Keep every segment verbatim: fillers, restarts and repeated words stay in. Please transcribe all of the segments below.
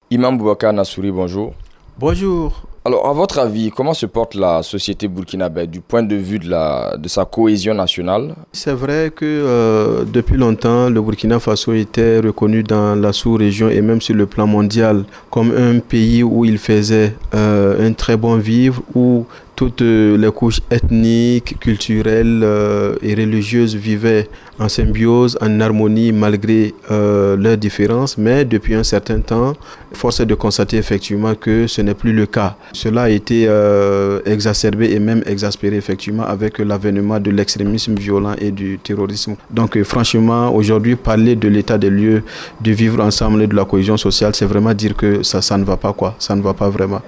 Imam Boubacar Nassouri, bonjour. Bonjour. Alors, à votre avis, comment se porte la société burkinabé du point de vue de, la, de sa cohésion nationale? C'est vrai que euh, depuis longtemps, le Burkina Faso était reconnu dans la sous-région et même sur le plan mondial comme un pays où il faisait euh, un très bon vivre, où toutes les couches ethniques, culturelles euh, et religieuses vivaient en symbiose, en harmonie malgré euh, leurs différences. Mais depuis un certain temps, force est de constater effectivement que ce n'est plus le cas. Cela a été euh, exacerbé et même exaspéré effectivement avec l'avènement de l'extrémisme violent et du terrorisme. Donc euh, franchement, aujourd'hui, parler de l'état des lieux, de vivre ensemble et de la cohésion sociale, c'est vraiment dire que ça, ça ne va pas quoi, ça ne va pas vraiment.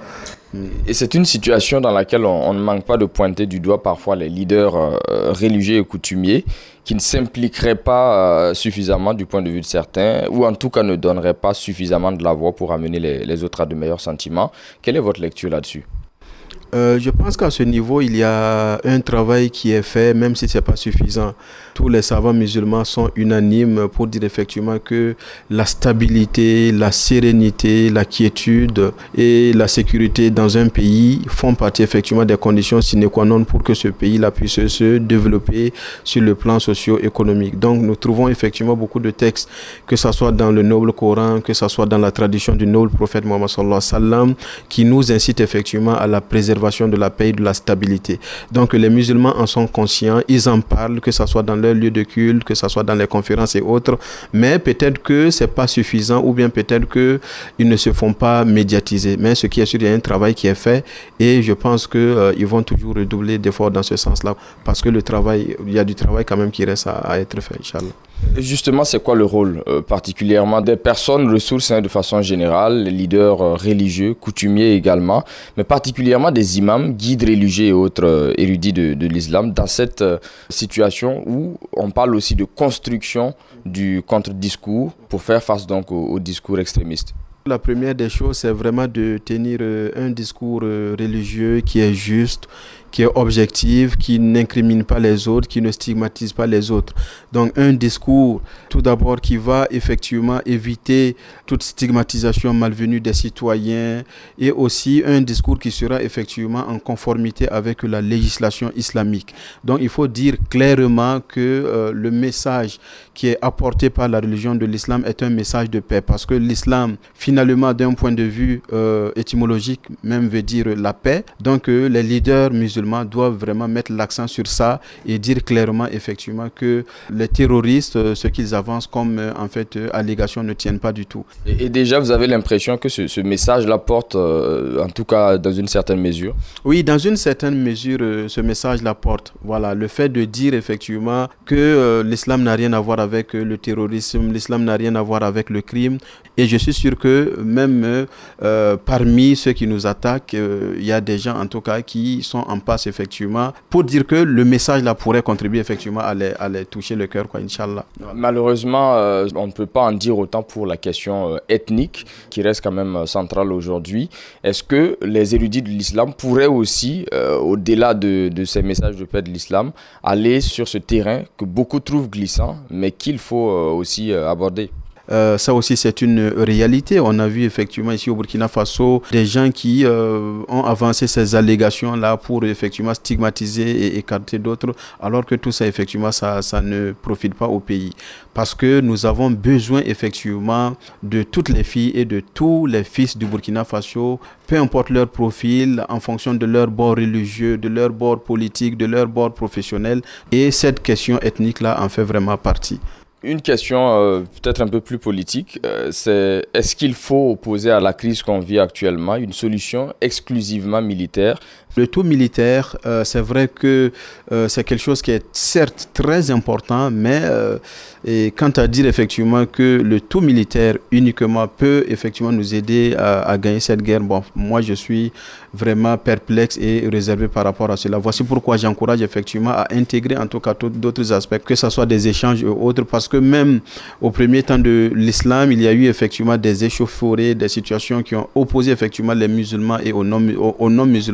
Et c'est une situation dans laquelle on, on ne manque pas de pointer du doigt parfois les leaders euh, religieux et coutumiers qui ne s'impliqueraient pas euh, suffisamment du point de vue de certains, ou en tout cas ne donneraient pas suffisamment de la voix pour amener les, les autres à de meilleurs sentiments. Quelle est votre lecture là-dessus ? Euh, je pense qu'à ce niveau, il y a un travail qui est fait, même si ce n'est pas suffisant. Tous les savants musulmans sont unanimes pour dire effectivement que la stabilité, la sérénité, la quiétude et la sécurité dans un pays font partie effectivement des conditions sine qua non pour que ce pays-là puisse se développer sur le plan socio-économique. Donc nous trouvons effectivement beaucoup de textes, que ce soit dans le noble Coran, que ce soit dans la tradition du noble prophète Mohammed sallallahu alayhi wa sallam, qui nous incitent effectivement à la préservation de la paix et de la stabilité. Donc les musulmans en sont conscients, ils en parlent, que ce soit dans leur lieu de culte, que ce soit dans les conférences et autres, mais peut-être que ce n'est pas suffisant ou bien peut-être qu'ils ne se font pas médiatiser. Mais ce qui est sûr, il y a un travail qui est fait et je pense qu'ils euh, vont toujours redoubler d'efforts dans ce sens-là parce que le travail, il y a du travail quand même qui reste à, à être fait, Inch'Allah. Justement, c'est quoi le rôle euh, particulièrement des personnes ressources hein, de façon générale, les leaders euh, religieux, coutumiers également, mais particulièrement des imams, guides religieux et autres euh, érudits de, de l'islam dans cette euh, situation où on parle aussi de construction du contre-discours pour faire face donc au, au discours extrémiste? La première des choses, c'est vraiment de tenir euh, un discours euh, religieux qui est juste, qui est objectif, qui n'incrimine pas les autres, qui ne stigmatise pas les autres. Donc un discours, tout d'abord, qui va effectivement éviter toute stigmatisation malvenue des citoyens et aussi un discours qui sera effectivement en conformité avec la législation islamique. Donc il faut dire clairement que euh, le message qui est apporté par la religion de l'islam est un message de paix parce que l'islam, finalement, d'un point de vue euh, étymologique, même veut dire la paix. Donc euh, les leaders musulmans doivent vraiment mettre l'accent sur ça et dire clairement effectivement que les terroristes, euh, ce qu'ils avancent comme euh, en fait euh, allégation ne tiennent pas du tout. Et, et déjà, vous avez l'impression que ce, ce message-là porte, euh, en tout cas dans une certaine mesure? Oui, dans une certaine mesure, euh, ce message-là porte. Voilà, le fait de dire effectivement que euh, l'islam n'a rien à voir avec euh, le terrorisme, l'islam n'a rien à voir avec le crime. Et je suis sûr que même euh, parmi ceux qui nous attaquent, euh, il y a des gens en tout cas qui sont en passe effectivement pour dire que le message là pourrait contribuer effectivement à les, à les toucher le cœur, quoi, Inch'Allah. Malheureusement, euh, on ne peut pas en dire autant pour la question euh, ethnique qui reste quand même euh, centrale aujourd'hui. Est-ce que les érudits de l'islam pourraient aussi, euh, au-delà de, de ces messages de paix de l'islam, aller sur ce terrain que beaucoup trouvent glissant, mais qu'il faut euh, aussi euh, aborder? Euh, ça aussi, c'est une réalité. On a vu effectivement ici au Burkina Faso des gens qui euh, ont avancé ces allégations-là pour effectivement stigmatiser et écarter d'autres, alors que tout ça, effectivement, ça, ça ne profite pas au pays. Parce que nous avons besoin effectivement de toutes les filles et de tous les fils du Burkina Faso, peu importe leur profil, en fonction de leur bord religieux, de leur bord politique, de leur bord professionnel. Et cette question ethnique-là en fait vraiment partie. Une question euh, peut-être un peu plus politique, euh, c'est est-ce qu'il faut opposer à la crise qu'on vit actuellement une solution exclusivement militaire? Le tout militaire, euh, c'est vrai que euh, c'est quelque chose qui est certes très important, mais euh, et quant à dire effectivement que le tout militaire uniquement peut effectivement nous aider à, à gagner cette guerre, bon, moi je suis vraiment perplexe et réservé par rapport à cela. Voici pourquoi j'encourage effectivement à intégrer en tout cas d'autres aspects, que ce soit des échanges et autres, parce que même au premier temps de l'islam, il y a eu effectivement des échauffourées, des situations qui ont opposé effectivement les musulmans et aux non, aux, aux non-musulmans.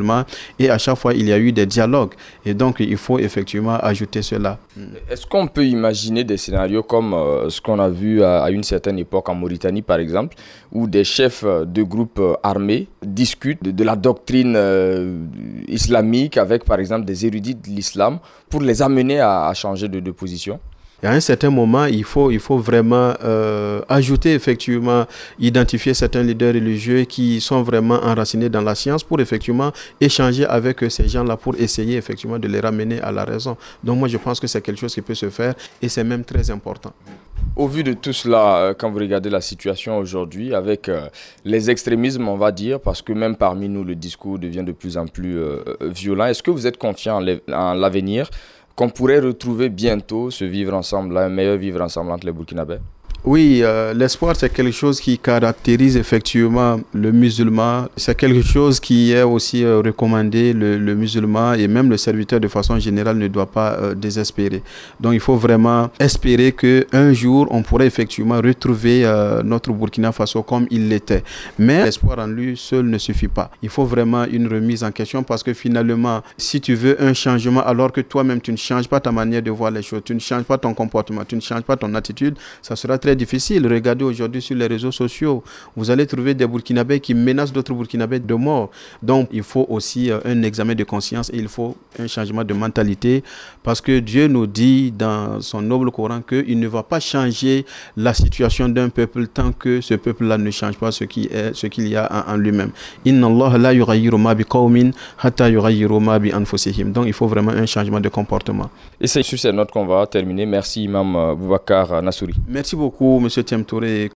Et à chaque fois, il y a eu des dialogues. Et donc, il faut effectivement ajouter cela. Est-ce qu'on peut imaginer des scénarios comme euh, ce qu'on a vu à, à une certaine époque en Mauritanie, par exemple, où des chefs de groupes armés discutent de, de la doctrine euh, islamique avec, par exemple, des érudits de l'islam pour les amener à, à changer de, de position? Et à un certain moment, il faut, il faut vraiment euh, ajouter, effectivement, identifier certains leaders religieux qui sont vraiment enracinés dans la science pour effectivement échanger avec ces gens-là pour essayer effectivement de les ramener à la raison. Donc moi, je pense que c'est quelque chose qui peut se faire et c'est même très important. Au vu de tout cela, quand vous regardez la situation aujourd'hui avec euh, les extrémismes, on va dire, parce que même parmi nous, le discours devient de plus en plus euh, violent, est-ce que vous êtes confiant en l'avenir qu'on pourrait retrouver bientôt ce vivre ensemble, un meilleur vivre ensemble entre les Burkinabés? Oui, euh, l'espoir, c'est quelque chose qui caractérise effectivement le musulman. C'est quelque chose qui est aussi euh, recommandé. Le, le musulman et même le serviteur de façon générale ne doit pas euh, désespérer. Donc, il faut vraiment espérer qu'un jour, on pourrait effectivement retrouver euh, notre Burkina Faso comme il l'était. Mais l'espoir en lui seul ne suffit pas. Il faut vraiment une remise en question parce que finalement, si tu veux un changement alors que toi-même, tu ne changes pas ta manière de voir les choses, tu ne changes pas ton comportement, tu ne changes pas ton attitude, ça sera très difficile. Regardez aujourd'hui sur les réseaux sociaux, vous allez trouver des Burkinabés qui menacent d'autres Burkinabés de mort. Donc, il faut aussi euh, un examen de conscience et il faut un changement de mentalité parce que Dieu nous dit dans son noble Coran qu'il ne va pas changer la situation d'un peuple tant que ce peuple-là ne change pas ce qui est, ce qu'il y a en, en lui-même. Inna Allah la yughayyiru ma bi qawmin hatta yughayyiru ma bi anfusihim. Donc, il faut vraiment un changement de comportement. Et c'est sur cette note qu'on va terminer. Merci Imam Boubacar Nassouri. Merci beaucoup, Monsieur Thiam Touré.